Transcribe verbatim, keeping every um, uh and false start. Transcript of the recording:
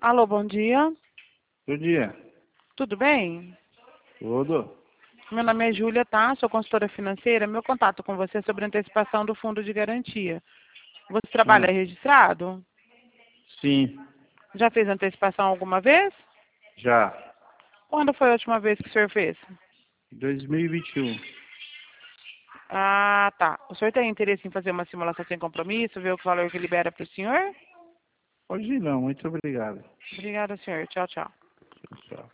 Alô, bom dia. Bom dia. Tudo bem? Tudo? Meu nome é Júlia, tá? Sou consultora financeira. Meu contato com você é sobre antecipação do fundo de garantia. Você trabalha Ah, registrado? sim, Já fez antecipação alguma vez? já. Quando foi a última vez que o senhor fez? dois mil e vinte e um. Ah, tá. O senhor tem interesse em fazer uma simulação sem compromisso, ver o valor que libera para o senhor? Hoje não, muito obrigado. Obrigada, senhor. Tchau, tchau. Tchau.